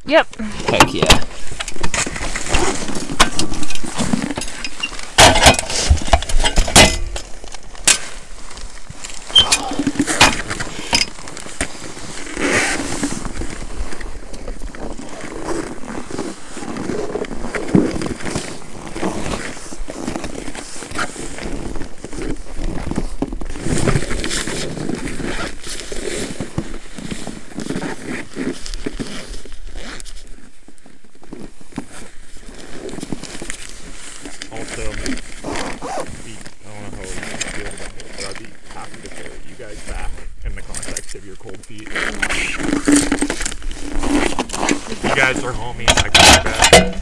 Yep. Heck yeah. Also, I don't know how you feel about it, but I'd be happy to ferret you guys back in the context of your cold feet. You guys are homies, I got your back.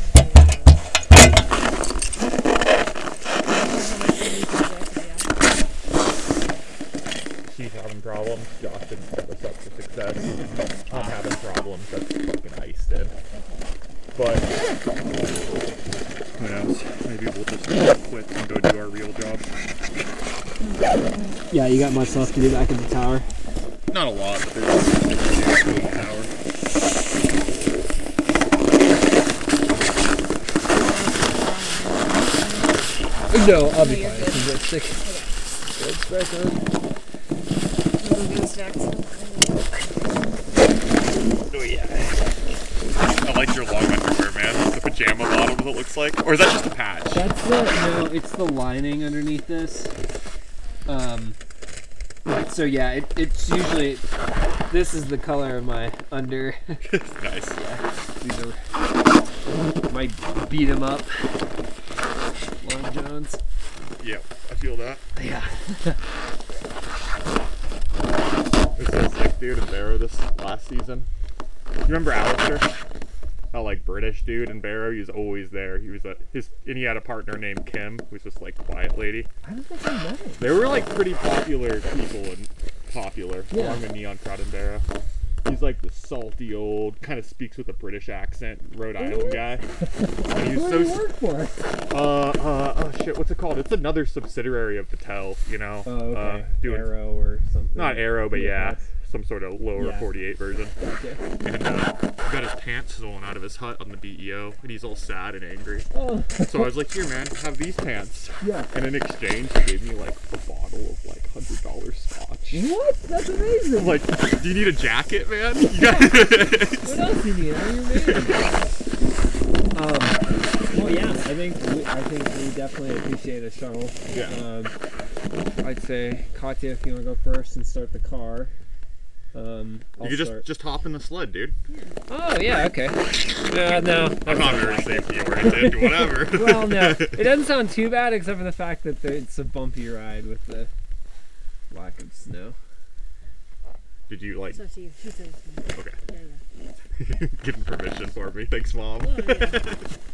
She's having problems. Josh didn't set us up for success. I'm having problems. That's fucking iced in. But who knows? Maybe we'll just quit and go do our real job. Yeah, you got much left to do back at the tower? Not a lot, but there's things to do in the tower. No, I'll be fine. It's a bit sick. Oh yeah. I like your long underwear, man. The pajama bottoms, it looks like. Or is that just a patch? That's the, no, it's the lining underneath this. So yeah, it's usually, this is the color of my under. Nice. Yeah, these are, might beat them up. Long Johns. Yep, I feel that. Yeah. It was so sick, dude, in Barrow this last season. You remember Alistair? That like British dude in Barrow, he was always there. He was and he had a partner named Kim, who's just like quiet lady. I don't think I know him. They were like pretty popular people and popular along the Neon Crowd in Barrow. He's like the salty old, kind of speaks with a British accent, Rhode Island guy. And he was so. Who do you work for? Oh shit, what's it called? It's another subsidiary of Battelle, you know. Oh, okay. Doing, Arrow or something. not Arrow, but yeah, Yes. some sort of lower 48 version. Okay. And he got his pants stolen out of his hut on the BEO, and he's all sad and angry. Oh. So I was like, here, man, have these pants. Yeah. And in exchange, he gave me like a bottle of like $100 scotch. What? That's amazing. I'm like, do you need a jacket, man? You got What else do you need? Are you amazing? Well, yeah, I think we definitely appreciate a shuttle. Yeah. I'd say Katya, if you want to go first and start the car. You could just hop in the sled, dude. Oh yeah, okay. No, I'm not very safety oriented. Whatever. Well, no, it doesn't sound too bad except for the fact that it's a bumpy ride with the lack of snow. Did you like? It's up to you. She said it's fine. Okay. Yeah. Getting permission for me. Thanks, Mom. Well, yeah. She said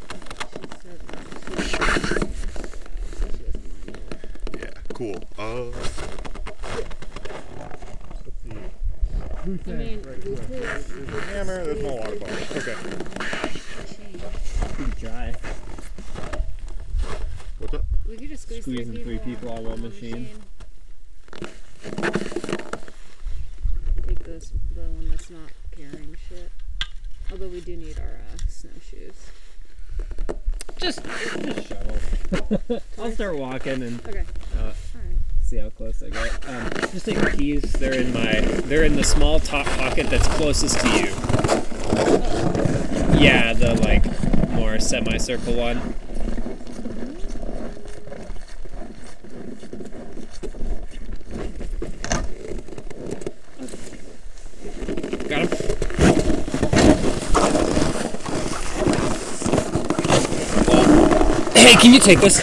she doesn't mind either. Yeah. Cool. Let's see. I mean, we could Hammer. There's no water bottle. Okay. Pretty dry. What's up? We could just squeeze Squeezing three people on one machine. Take the one that's not carrying shit. Although we do need our snowshoes. Just shuttle. I'll start walking and Okay. uh, Alright. see how close I get. Just take the keys. They're in the small top pocket that's closest to you. Yeah, the like more semicircle one. Got him. Hey, can you take this?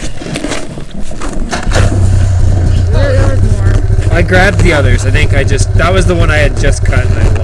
There was more. I grabbed the others. I think that was the one I had just cut. And